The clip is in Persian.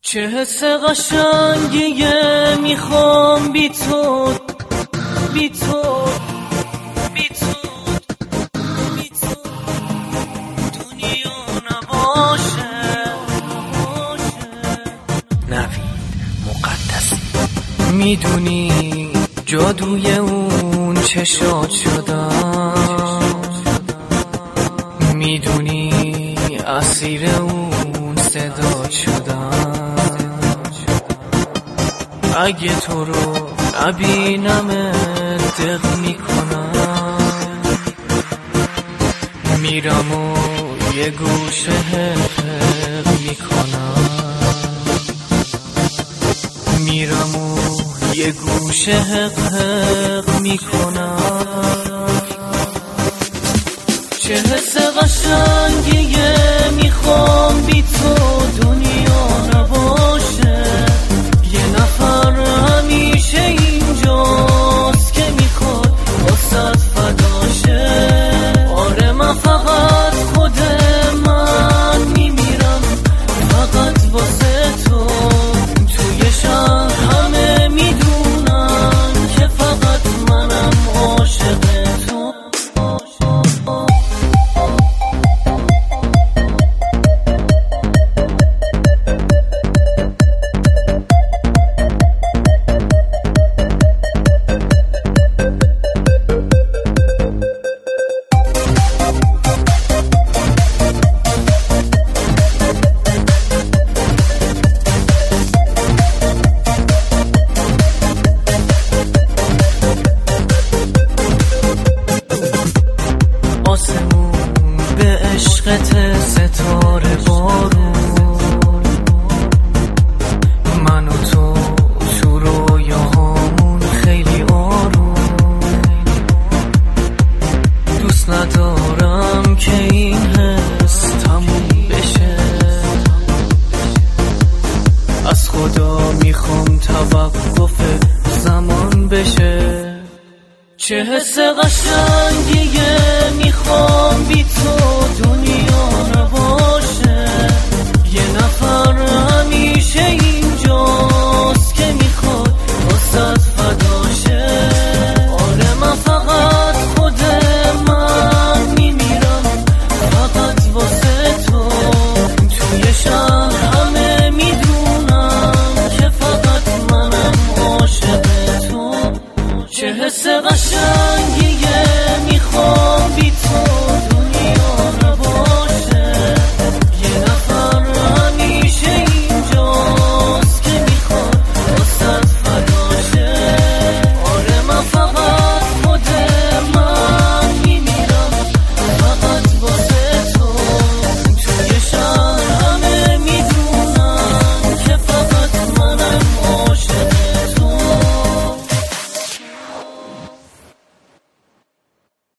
چه حس قشنگیه میخوام بی تو بی تو بی تو بی تو دنیا نباشه. نوید مقدسی میدونی جادوی اون چشات شدم، میدونی اسیر اون صدا شدم. اگه تو رو نبینم دق میکنم، میرم و یه گوشه حق میکنم، میرم و یه گوشه حق میکنم. چه حس قشنگیه میخوام بی تو دنیا نباشه. یه نفر همیشه اینجاست که میخواد واسه فداشه. آره من فقط خود من میمیرم فقط واسه تو. توی شهر همه میدونن که فقط منم عاشق تو. آسمون به عشقت ستاره بارون، من و تو تو رویاهامون خیلی آروم. دوست ندارم که این حس تموم بشه، از خدا میخوام توقف زمان بشه. چه حس قشنگیه میخوام بی تو دنیا